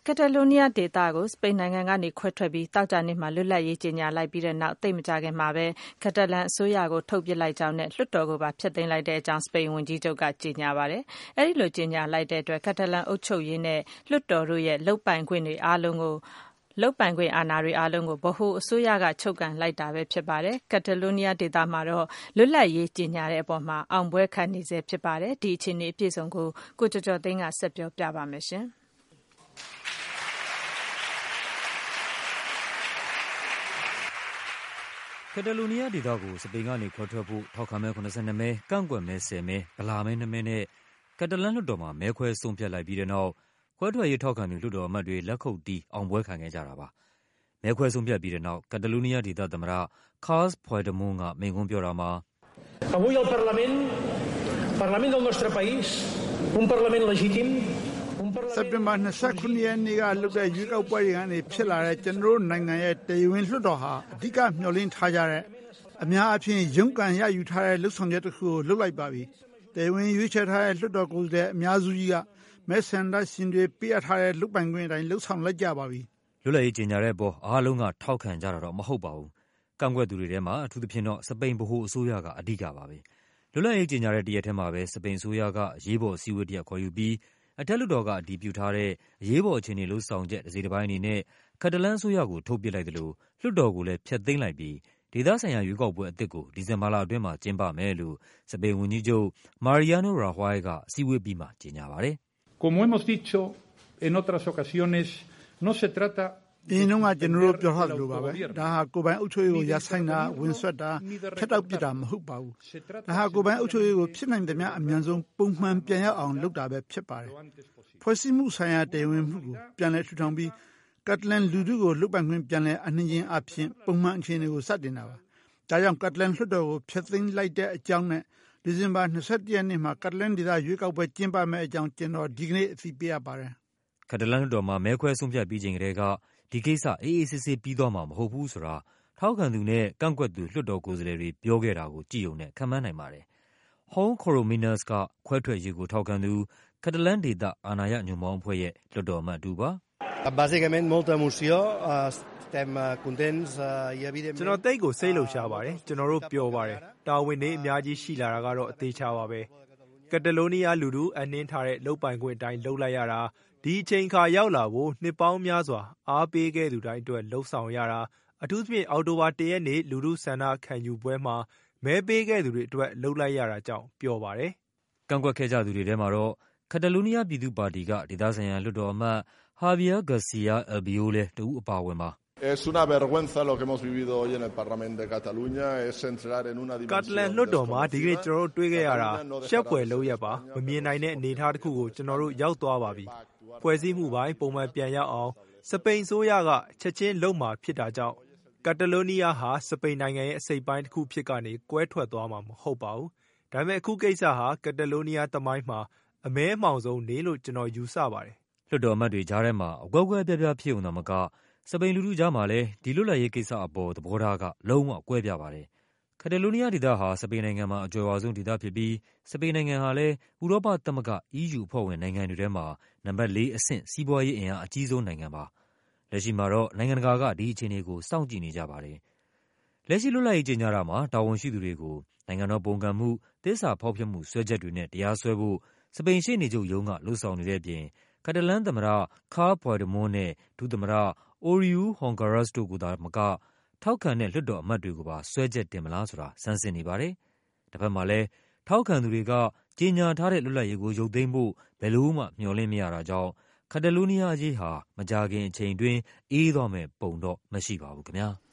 Catalonia ဒေသကိုစပိန်နိုင်ငံကနေခွဲထွက်ပြီးသောကြာနေ့မှာလွတ်လပ်ရေးကြေညာလိုက်ပြီးတဲ့နောက်သိပ်မကြာခင်မှာပဲကက်တလန်အစိုးရကိုထုတ်ပစ်လိုက်ကြောင်းနဲ့လွှတ်တော်ကိုပါဖျက်သိမ်းလိုက်တဲ့အကြောင်းစပိန်ဝန်ကြီးချုပ်ကကြေညာပါတယ်။အဲဒီလိုကြေညာလိုက်တဲ့အတွက်ကက်တလန်အုပ်ချုပ်ရေးနဲ့လွှတ်တော်တို့ရဲ့လုပ်ပိုင်ခွင့်အာဏာတွေအားလုံးကိုဗဟိုအစိုးရကချုပ်ကိုင်လိုက်တာပဲဖြစ်ပါတယ်။ ကက်တလိုနီးယားဒေသမှာတော့လွတ်လပ်ရေးကြေညာတဲ့အပေါ်မှာအောင်ပွဲခံနေဆဲဖြစ်ပါတယ်။ဒီအခြေအနေအပြည့်အစုံကိုကျော်ကျော်သိန်းကဆက်ပြောပြပါမယ်ရှင်။ကက်တလိုနီးယားဒေသကိုစပိန်ကနေခွဲထွက်ဖို့ထောက်ခံမဲ82မဲကန့်ကွက်မဲ10မဲဗလာမဲ2မဲနဲ့ကက်တလန်လွှတ်တော်မှာမဲခွဲဆုံးဖြတ်လိုက်ပြီးတဲ့နောက်ခွဲထွက်ရေးထောက်ခံသူလွှတ်တော်အမတ်တွေလက်ခုပ်တီးအောင်ပွဲခံခဲ့ကြတာပါ။မဲခွဲဆုံးဖြတ်ပြီးတဲ့နောက်ကက်တလိုနီးယားဒေသသမ္မတ Carles Puigdemont ကမိန့်ခွန်းပြောတာမှာ Avui el Parlament del nostre país, un Parlament legítim စက်တင်ဘာ29ရက်နေ့ကလုပ်တဲ့ရွေးကောက်ပွဲတွေကနေဖြစ်လာတဲ့ကျွန်တော်တို့နိုင်ငံရဲ့တရားဝင်လွှတ်တော်ဟာအဓိကမျှော်လင့်ထားကြတဲ့အများအပြားရုန်းကန်ရယူထားတဲ့လှုပ်ဆောင်ချက်တစ်ခုကိုလုပ်လိုက်ပါပြီ။တရားဝင်ရွေးချယ်ထားတဲ့လွှတ်တော်ကိုယ်စားလှယ်အများစုကြီးကမဲဆန္ဒရှင်တွေပေးအပ်ထားတဲ့လုပ်ပိုင်ခွင့်အတိုင်းလှုပ်ဆောင်လိုက်ကြပါပြီ။လွတ်လပ်ရေးကြေညာတဲ့အပေါ်အားလုံးကထောက်ခံကြတာတော့မဟုတ်ပါဘူး။ကန့်ကွက်သူတွေထဲမှာအထူးသဖြင့်တော့စပိန်ဗဟိုအစိုးရကအဓိကပါပဲ။လွတ်လပ်ရေးကြေညာတဲ့တရက်ထဲမှာပဲစပိန်အစိုးရကအရေးပေါ်အစည်းအဝေးတစ်ရပ်ခေါ်ယူပြီးအထက်လွှတ်တော်ကအတည်ပြုထားတဲ့အရေးပေါ်အခြေအနေလုပ်ဆောင်ချက်တစ်စိတ်တစ်ပိုင်းအနေနဲ့ကက်တလန်အစိုးရကိုထုတ်ပစ်လိုက်သလိုလွှတ်တော်ကိုလည်းဖျက်သိမ်းလိုက်ပြီးဒေသဆိုင်ရာရွေးကောက်ပွဲအသစ်ကိုဒီဇင်ဘာလအတွင်းမှာကျင်းပမယ်လို့စပိန်ဝန်ကြီးချုပ် Mariano Rajoy ကအစည်းအဝေးပြီးမှကြေညာပါတယ်။ Como hemos dicho en otras ocasiones no se trata အင်းလုံးကကျွန်တော်တို့ပြောထားသလိုပါပဲဒါဟာကိုယ်ပိုင်အုပ်ချုပ်ရေးကိုရဆိုင်တာဝင်ဆွတ်တာဖျက်တောက်ပစ်တာမဟုတ်ပါဘူးဒါဟာကိုယ်ပိုင်အုပ်ချုပ်ရေးကိုဖြစ်နိုင်သမျှအမြန်ဆုံးပုံမှန်ပြန်ရောက်အောင်လုပ်တာပဲဖြစ်ပါတယ်ဖွဲ့စည်းမှုဆိုင်ရာတရားဝင်မှုကိုပြန်လည်ထူထောင်ပြီးကက်တလန်လူထုကိုလွတ်ပိုင်ခွင့်ပြန်လည်အနှင်းချင်းအဖြစ်ပုံမှန်အခြေအနေကိုစတင်တာပါဒါကြောင့်ကက်တလန်လွှတ်တော်ကိုဖျက်သိမ်းလိုက်တဲ့အကြောင်းနဲ့ဒီဇင်ဘာ21ရက်နေ့မှာကက်တလန်ဒေသရွေးကောက်ပွဲကျင်းပမယ့်အကြောင်းကျွန်တော်ဒီကနေ့အသိပေးရပါတယ်ကက်တလန်လွှတ်တော်မှာမဲခွဲဆုံးဖြတ်ပြီးချိန်ကတည်းကဒီကိစ္စအေးအေးဆေးဆေးပြီးသွားမှာမဟုတ်ဘူးဆိုတာထောက်ခံသူနဲ့ကန့်ကွက်သူလွှတ်တော်ကိုယ်စားလှယ်တွေပြောခဲ့တာကိုကြည့်ုံနဲ့ခန့်မှန်းနိုင်ပါတယ်။ Home Corominas ကခွဲထွက်ရေးကိုထောက်ခံသူကက်တလန်ဒေသအာဏာရညွန့်ပေါင်းအဖွဲ့ရဲ့လွှတ်တော်အမတ်တူပါ။ Bàsicament molta emoció estem contents i evidentment ကျွန်တော်တိတ်ကိုစိတ်လှုပ်ရှားပါတယ်ကျွန်တော်တို့ပျော်ပါတယ်တာဝန်တွေအများကြီးရှိလာတာကတော့အသေးချပါပဲကက်တလိုနီးယားလူထုအနှင်းထားတဲ့လုပ်ပိုင်ခွင့်အတိုင်းလုပ်လိုက်ရတာဒီအချိန်ခါရောက်လာဖို့နှစ်ပေါင်းများစွာအားပေးခဲ့သူတိုင်းအတွက်လှုပ်ဆောင်ရတာအထူးသဖြင့်အောက်တိုဘာ1ရက်နေ့လူထုဆန္ဒခံယူပွဲမှာမဲပေးခဲ့သူတွေအတွက်လှုပ်လိုက်ရတာကြောင့်ပျော်ပါတယ်ကန့်ကွက်ခဲ့ကြသူတွေထဲမှာတော့ကက်တလိုနီးယားပြည်သူ့ပါတီကဒေသဆိုင်ရာလွှတ်တော်အမတ် Javier García Albiol လည်းတဦးအပါအဝင်ပါ Es una vergüenza lo que hemos vivido hoy en el Parlamento de Cataluña es entrar en una dimensión ကက်တလန်လွှတ်တော်မှာဒီကနေ့ကျွန်တော်တို့တွေ့ခဲ့ရတာရှက်ဖွယ်လုပ်ရပါမမြင်နိုင်တဲ့အနေအထားတစ်ခုကိုကျွန်တော်တို့ရောက်သွားပါပြီဖွဲ့စည်းမှုပိုင်းပုံမှန်ပြန်ရောက်အောင်စပိန်ဆိုးရကချက်ချင်းလုံမှာဖြစ်တာကြောင့်ကက်တလိုနီးယားဟာစပိန်နိုင်ငံရဲ့အစိပ်ပိုင်းတစ်ခုဖြစ်ကနေကွဲထွက်သွားမှာမဟုတ်ပါဘူးဒါပေမဲ့အခုကိစ္စဟာကက်တလိုနီးယားသမိုင်းမှာအမဲအမှောင်ဆုံးနေလို့ကျွန်တော်ယူဆပါတယ်လွှတ်တော်အမတ်တွေကြားထဲမှာအကွဲကွဲပြားပြားဖြစ်ုံသာမကစပိန်လူထုကြားမှာလည်းဒီလွတ်လပ်ရေးကိစ္စအပေါ်သဘောထားကလုံးဝကွဲပြားပါတယ်ကက်တလိုနီးယားဒေသဟာစပိန်နိုင်ငံမှာအကျယ်ဝါဆုံးဒေသဖြစ်ပြီးစပိန်နိုင်ငံဟာလည်းဥရောပသမဂ္ဂ EU အဖွဲ့ဝင်နိုင်ငံတွေထဲမှာနံပါတ်4အဆင့်စီးပွားရေးအင်အားအကြီးဆုံးနိုင်ငံပါလက်ရှိမှာတော့နိုင်ငံတကာကဒီအခြေအနေကိုစောင့်ကြည့်နေကြပါတယ်လက်ရှိလွတ်လပ်ရေးကြေညာတာမှာတာဝန်ရှိသူတွေကိုနိုင်ငံတော်ပုန်ကန်မှုသစ္စာဖောက်ဖျက်မှုစွဲချက်တွေနဲ့တရားစွဲဖို့စပိန်ရှေ့နေချုပ်ရုံးကလှုံ့ဆော်နေတဲ့အပြင်ကက်တလန်သမ္မတ Carles Puigdemont နဲ့ဒုသမ္မတ Oriol Junqueras တို့ကိုသာမကထောက်ခံတဲ့လွှတ်တော်အမတ်တွေကိုပါစွဲချက်တင်မလားဆိုတာစမ်းစစ်နေပါတယ်။တစ်ဖက်မှာလည်းထောက်ခံသူတွေကကြေညာထားတဲ့လွတ်လပ်ရေးကိုရုပ်သိမ်းဖို့ဘယ်လို့မှမျှော်လင့်မရတာကြောင့်ကက်တလိုနီးယားအရေးဟာမကြာခင်အချိန်အတွင်းအေးသွားမဲ့ပုံတော့မရှိပါဘူးခင်ဗျာ။